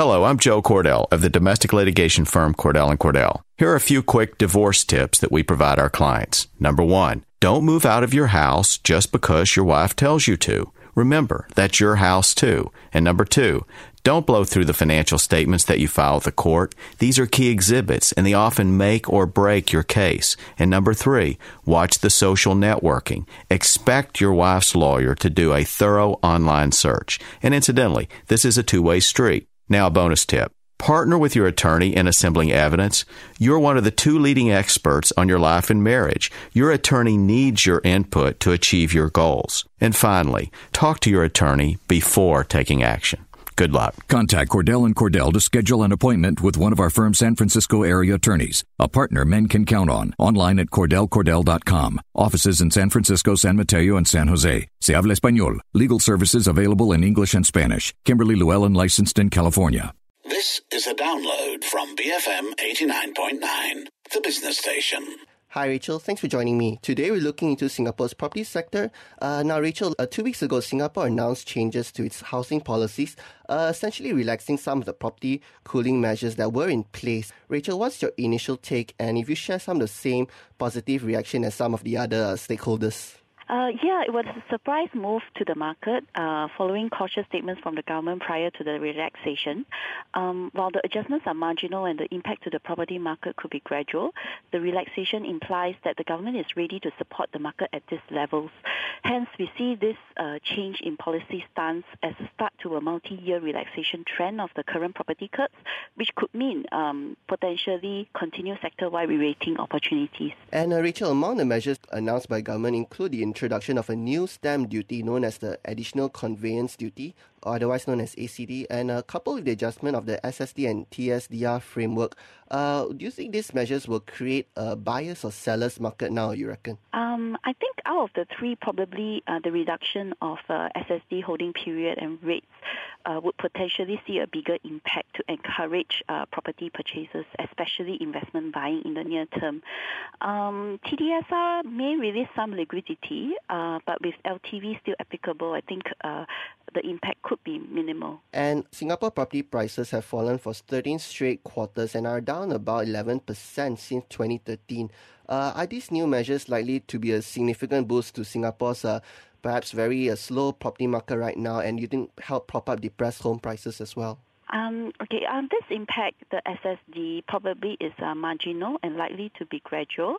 Hello, I'm Joe Cordell of the domestic litigation firm Cordell & Cordell. Here are a few quick divorce tips that we provide our clients. Number 1, don't move out of your house just because your wife tells you to. Remember, that's your house too. And number 2, don't blow through the financial statements that you file with the court. These are key exhibits, and they often make or break your case. And number 3, watch the social networking. Expect your wife's lawyer to do a thorough online search. And incidentally, this is a two-way street. Now, a bonus tip. Partner with your attorney in assembling evidence. You're one of the 2 leading experts on your life and marriage. Your attorney needs your input to achieve your goals. And finally, talk to your attorney before taking action. Good luck. Contact Cordell & Cordell to schedule an appointment with one of our firm's San Francisco area attorneys, a partner men can count on. Online at CordellCordell.com. Offices in San Francisco, San Mateo, and San Jose. Se habla español. Legal services available in English and Spanish. Kimberly Llewellyn, licensed in California. This is a download from BFM 89.9, the business station. Hi, Rachel. Thanks for joining me. Today, we're looking into Singapore's property sector. Now, Rachel, 2 weeks ago, Singapore announced changes to its housing policies, essentially relaxing some of the property cooling measures that were in place. Rachel, what's your initial take? And if you share some of the same positive reaction as some of the other stakeholders? It was a surprise move to the market following cautious statements from the government prior to the relaxation. While the adjustments are marginal and the impact to the property market could be gradual, the relaxation implies that the government is ready to support the market at these levels. Hence, we see this change in policy stance as a start to a multi-year relaxation trend of the current property curbs, which could mean potentially continued sector-wide re-rating opportunities. And Rachel, among the measures announced by government include the introduction of a new stamp duty known as the Additional Conveyance Duty, or otherwise known as ACD, and coupled with the adjustment of the SSD and TSDR framework. Do you think these measures will create a buyer's or seller's market now, you reckon? I think out of the 3, probably the reduction of SSD holding period and rates would potentially see a bigger impact to encourage property purchases, especially investment buying in the near term. TDSR may release some liquidity, but with LTV still applicable, I think the impact could be minimal. And Singapore property prices have fallen for 13 straight quarters and are down about 11% since 2013. Are these new measures likely to be a significant boost to Singapore's perhaps very slow property market right now, and you think help prop up depressed home prices as well? This impact, the SSD, probably is marginal and likely to be gradual.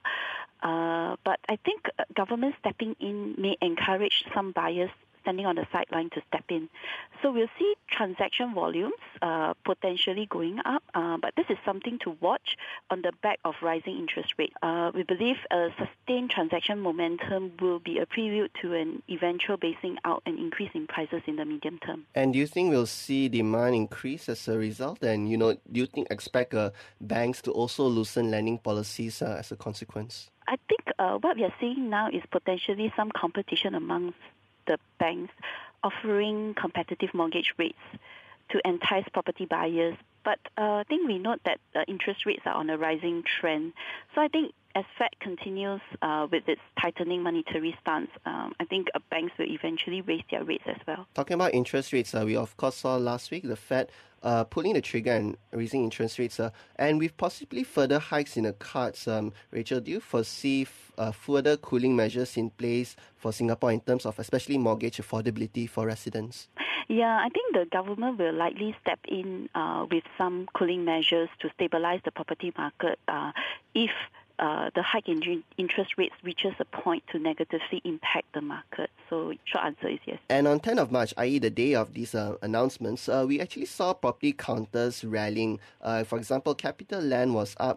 But I think government stepping in may encourage some buyers standing on the sideline to step in. So we'll see transaction volumes potentially going up, but this is something to watch on the back of rising interest rates. We believe a sustained transaction momentum will be a prelude to an eventual basing out and increase in prices in the medium term. And do you think we'll see demand increase as a result? And, do you expect banks to also loosen lending policies as a consequence? I think what we are seeing now is potentially some competition amongst the banks offering competitive mortgage rates to entice property buyers. But I think we note that interest rates are on a rising trend. So I think as Fed continues with its tightening monetary stance, I think banks will eventually raise their rates as well. Talking about interest rates, we of course saw last week the Fed pulling the trigger and raising interest rates. And with possibly further hikes in the cards, Rachel, do you foresee further cooling measures in place for Singapore in terms of especially mortgage affordability for residents? Yeah, I think the government will likely step in with some cooling measures to stabilize the property market if the hike in interest rates reaches a point to negatively impact the market. So short answer is yes. And on 10th of March, i.e. the day of these announcements, we actually saw property counters rallying. For example, CapitaLand was up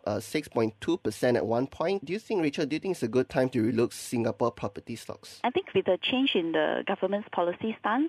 6.2% at one point. Do you think it's a good time to relook Singapore property stocks? I think with the change in the government's policy stance,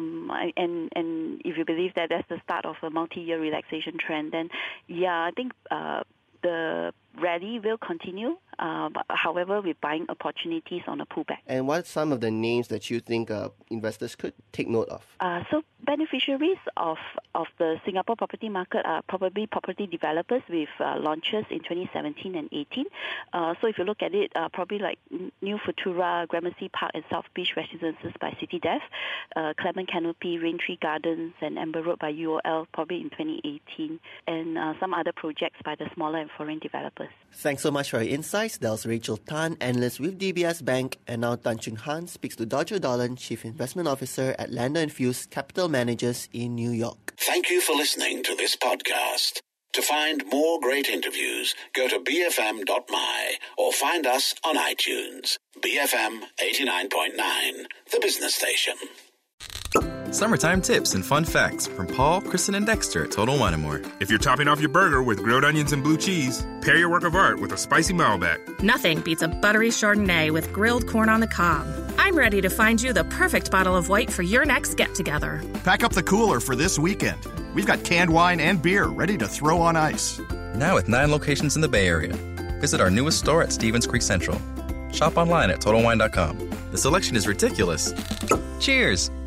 and if you believe that that's the start of a multi-year relaxation trend, then I think the rally will continue, however, with buying opportunities on a pullback. And what are some of the names that you think investors could take note of? So beneficiaries of the Singapore property market are probably property developers with launches in 2017 and 18. So if you look at it, probably like New Futura, Gramercy Park and South Beach Residences by CityDev, Clement Canopy, Raintree Gardens and Amber Road by UOL probably in 2018, and some other projects by the smaller and foreign developers. Thanks so much for your insights. That was Rachel Tan, analyst with DBS Bank, and now Tan Chun Han speaks to Dodger Dolan, Chief Investment Officer at Lander & Fuse Capital Managers in New York. Thank you for listening to this podcast. To find more great interviews, go to bfm.my or find us on iTunes. BFM 89.9, the business station. Summertime tips and fun facts from Paul, Kristen, and Dexter at Total Wine & More. If you're topping off your burger with grilled onions and blue cheese, pair your work of art with a spicy Malbec. Nothing beats a buttery Chardonnay with grilled corn on the cob. I'm ready to find you the perfect bottle of white for your next get-together. Pack up the cooler for this weekend. We've got canned wine and beer ready to throw on ice. Now with 9 locations in the Bay Area. Visit our newest store at Stevens Creek Central. Shop online at TotalWine.com. The selection is ridiculous. Cheers!